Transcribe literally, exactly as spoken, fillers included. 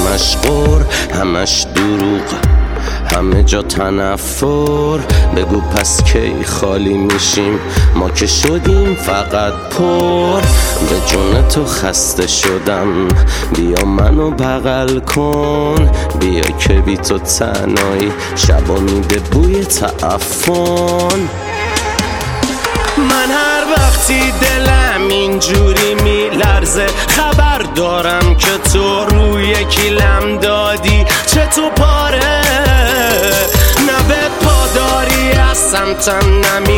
همش غر، همش دروغ، همه جا تنفر. بگو پس کی خالی میشیم؟ ما که شدیم فقط پر. به جون تو خسته شدم، بیا منو بغل کن. بیا که بی تو تنهایی شبا میده بوی تعفن. من هر وقتی دلم اینجوری میلرزه خبر دارم که تو روی کیلم دادی. چه تو پاره نه به پاداری از سمتم نمی